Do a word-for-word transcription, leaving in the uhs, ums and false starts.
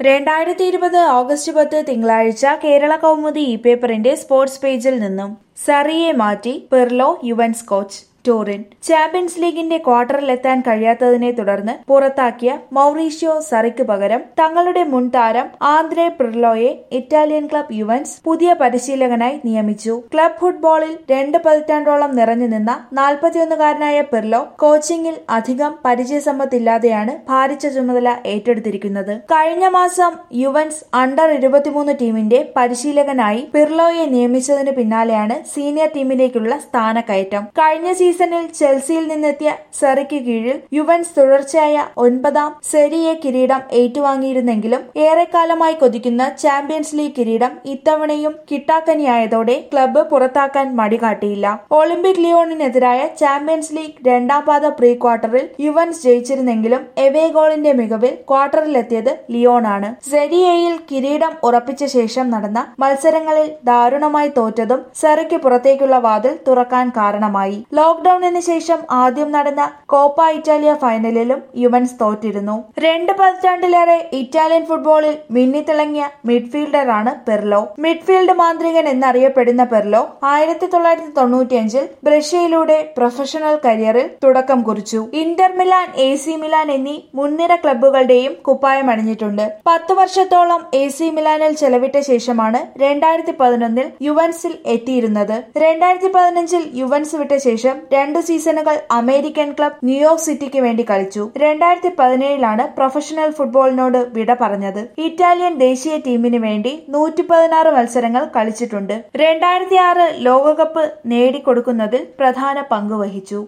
രണ്ടായിരത്തി ഇരുപത് ഓഗസ്റ്റ് പത്ത് തിങ്കളാഴ്ച കേരള കൗമുദി ഇ പേപ്പറിന്റെ സ്പോർട്സ് പേജിൽ നിന്നും സറിയെ മാറ്റി പിർലോ യുവൻസ് കോച്ച് ടൂറിൻ. ചാമ്പ്യൻസ് ലീഗിന്റെ ക്വാർട്ടറിലെത്താൻ കഴിയാത്തതിനെ തുടർന്ന് പുറത്താക്കിയ മൗറീഷ്യോ സറിക്ക് പകരം തങ്ങളുടെ മുൻ താരം ആന്ദ്രേ പിർലോയെ ഇറ്റാലിയൻ ക്ലബ് യുവൻസ് പുതിയ പരിശീലകനായി നിയമിച്ചു. ക്ലബ് ഫുട്ബോളിൽ രണ്ട് പതിറ്റാണ്ടോളം നിറഞ്ഞു നിന്ന നാൽപ്പത്തിയൊന്നുകാരനായ പിർലോ കോച്ചിംഗിൽ അധികം പരിചയസമ്പത്തില്ലാതെയാണ് ഭാരിച്ച ചുമതല ഏറ്റെടുത്തിരിക്കുന്നത്. കഴിഞ്ഞ മാസം യുവൻസ് അണ്ടർ ഇരുപത്തിമൂന്ന് ടീമിന്റെ പരിശീലകനായി പിർലോയെ നിയമിച്ചതിന് പിന്നാലെയാണ് സീനിയർ ടീമിലേക്കുള്ള സ്ഥാനക്കയറ്റം. കഴിഞ്ഞ സീസണിൽ ചെൽസിയിൽ നിന്നെത്തിയ സറിക്ക് കീഴിൽ യുവൻസ് തുടർച്ചയായ ഒൻപതാം സെരിയെ കിരീടം ഏറ്റുവാങ്ങിയിരുന്നെങ്കിലും ഏറെക്കാലമായി കൊതിക്കുന്ന ചാമ്പ്യൻസ് ലീഗ് കിരീടം ഇത്തവണയും കിട്ടാക്കനിയായതോടെ ക്ലബ്ബ് പുറത്താക്കാൻ മടികാട്ടിയില്ല. ഒളിമ്പിക് ലിയോണിനെതിരായ ചാമ്പ്യൻസ് ലീഗ് രണ്ടാം പാദ പ്രീ ക്വാർട്ടറിൽ യുവൻസ് ജയിച്ചിരുന്നെങ്കിലും എവേ ഗോളിന്റെ മികവിൽ ക്വാർട്ടറിലെത്തിയത് ലിയോണാണ്. സെരിയയിൽ കിരീടം ഉറപ്പിച്ച ശേഷം നടന്ന മത്സരങ്ങളിൽ ദാരുണമായി തോറ്റതും സറിക്ക് പുറത്തേക്കുള്ള വാതിൽ തുറക്കാൻ കാരണമായി. ലോക്ഡൌണിന് ശേഷം ആദ്യം നടന്ന കോപ്പ ഇറ്റാലിയ ഫൈനലിലും യുവൻസ് തോറ്റിരുന്നു. രണ്ട് പതിറ്റാണ്ടിലേറെ ഇറ്റാലിയൻ ഫുട്ബോളിൽ മിന്നിത്തിളങ്ങിയ മിഡ്ഫീൽഡറാണ് പിർലോ. മിഡ്ഫീൽഡ് മാന്ത്രികൻ എന്നറിയപ്പെടുന്ന പിർലോ ആയിരത്തി തൊള്ളായിരത്തി തൊണ്ണൂറ്റിയഞ്ചിൽ ബ്രഷ്യയിലൂടെ പ്രൊഫഷണൽ കരിയറിൽ തുടക്കം കുറിച്ചു. Inter Milan, A C Milan എന്നീ മുൻനിര ക്ലബ്ബുകളുടെയും കുപ്പായം അണിഞ്ഞിട്ടുണ്ട്. പത്തു വർഷത്തോളം എ സി മിലാനിൽ ചെലവിട്ട ശേഷമാണ് രണ്ടായിരത്തി പതിനൊന്നിൽ യുവൻസിൽ എത്തിയിരുന്നത്. രണ്ടായിരത്തി പതിനഞ്ചിൽ യുവൻസ് വിട്ട ശേഷം രണ്ടു സീസണുകൾ അമേരിക്കൻ ക്ലബ് ന്യൂയോർക്ക് സിറ്റിക്ക് വേണ്ടി കളിച്ചു. രണ്ടായിരത്തി പതിനേഴിലാണ് പ്രൊഫഷണൽ ഫുട്ബോളിനോട് വിട പറഞ്ഞത്. ഇറ്റാലിയൻ ദേശീയ ടീമിന് വേണ്ടി നൂറ്റി പതിനാറ് മത്സരങ്ങൾ കളിച്ചിട്ടുണ്ട്. രണ്ടായിരത്തി ആറ് ലോകകപ്പ് നേടിക്കൊടുക്കുന്നതിൽ പ്രധാന പങ്ക് വഹിച്ചു.